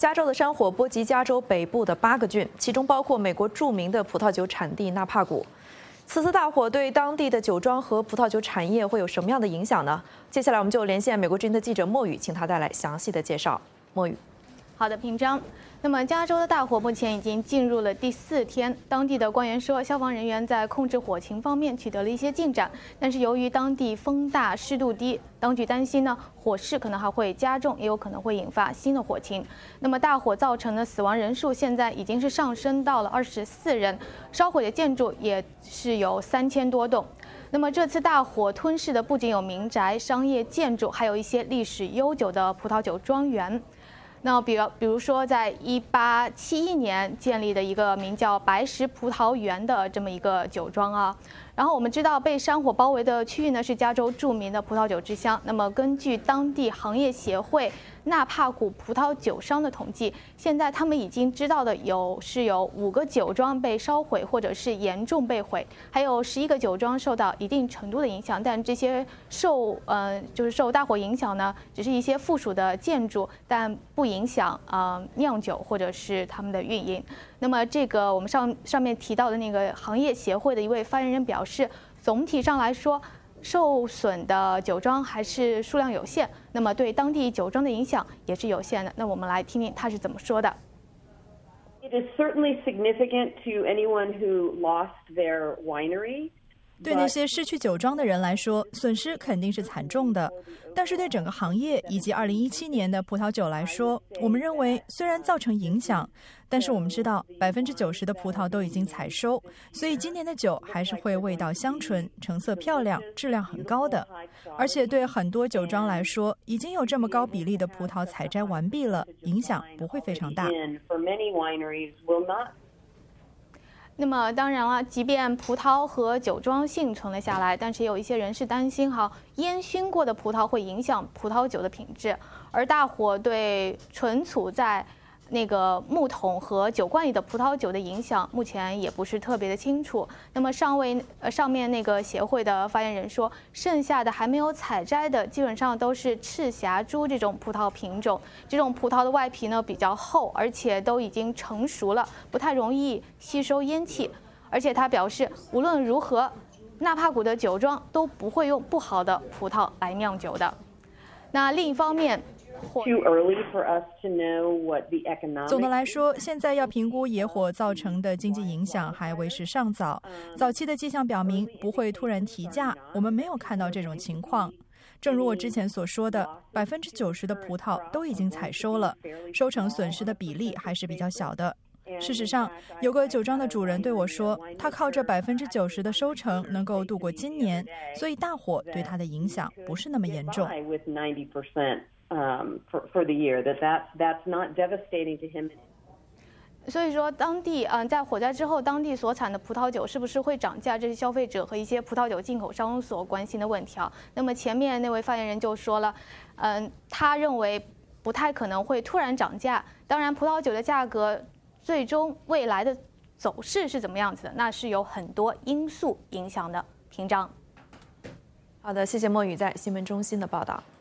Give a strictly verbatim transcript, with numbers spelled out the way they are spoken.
加州的山火波及加州北部的八个郡，其中包括美国著名的葡萄酒产地纳帕谷。此次大火对当地的酒庄和葡萄酒产业会有什么样的影响呢？接下来我们就连线美国之音的记者莫宇，请他带来详细的介绍。莫宇， 好的，平章。那么，加州的大火目前已经进入了第四天。当地的官员说，消防人员在控制火情方面取得了一些进展，但是由于当地风大、湿度低，当局担心呢，火势可能还会加重，也有可能会引发新的火情。那么，大火造成的死亡人数现在已经是上升到了二十四人，烧毁的建筑也是有三千多栋。那么，这次大火吞噬的不仅有民宅、商业建筑，还有一些历史悠久的葡萄酒庄园。那比如，比如说，在一八七一年建立的一个名叫白石葡萄园的这么一个酒庄啊。然后我们知道，被山火包围的区域呢是加州著名的葡萄酒之乡。那么，根据当地行业协会纳帕谷葡萄酒商的统计，现在他们已经知道的有是有五个酒庄被烧毁或者是严重被毁，还有十一个酒庄受到一定程度的影响。但这些受呃就是受大火影响呢，只是一些附属的建筑，但不影响呃酿酒或者是他们的运营。那么，这个我们上上面提到的那个行业协会的一位发言人表示，总体上来说，受损的酒庄还是数量有限，那么对当地酒庄的影响也是有限的。那我们来听听他是怎么说的。 It is certainly significant to anyone who lost their winery. 对那些失去酒庄的人来说，损失肯定是惨重的。但是对整个行业以及二零一七年的葡萄酒来说，我们认为虽然造成影响，但是我们知道百分之九十的葡萄都已经采收，所以今年的酒还是会味道香醇、成色漂亮、质量很高的。而且对很多酒庄来说，已经有这么高比例的葡萄采摘完毕了，影响不会非常大。 那么当然了，即便葡萄和酒庄幸存了下来，但是也有一些人是担心哈，烟熏过的葡萄会影响葡萄酒的品质，而大火对存储在那个木桶和酒罐里的葡萄酒的影响，目前也不是特别的清楚。那么上位呃上面那个协会的发言人说，剩下的还没有采摘的，基本上都是赤霞珠这种葡萄品种。这种葡萄的外皮呢比较厚，而且都已经成熟了，不太容易吸收烟气。而且他表示，无论如何，纳帕谷的酒庄都不会用不好的葡萄来酿酒的。那另一方面， 总的来说，现在要评估野火造成的经济影响还为时尚早。早期的迹象表明不会突然提价，我们没有看到这种情况。正如我之前所说的，百分之九十的葡萄都已经采收了，收成损失的比例还是比较小的。事实上，有个酒庄的主人对我说，他靠着百分之九十的收成能够度过今年，所以大火对他的影响不是那么严重。 Um, for, for the year, that that's, that's not devastating to him. 所以说，当地嗯、呃，在火灾之后，当地所产的葡萄酒是不是会涨价？这是消费者和一些葡萄酒进口商所关心的问题啊。那么前面那位发言人就说了，嗯、呃，他认为不太可能会突然涨价。当然，葡萄酒的价格最终未来的走势是怎么样子的，那是有很多因素影响的。平章。 好的，谢谢莫宇在新闻中心的报道。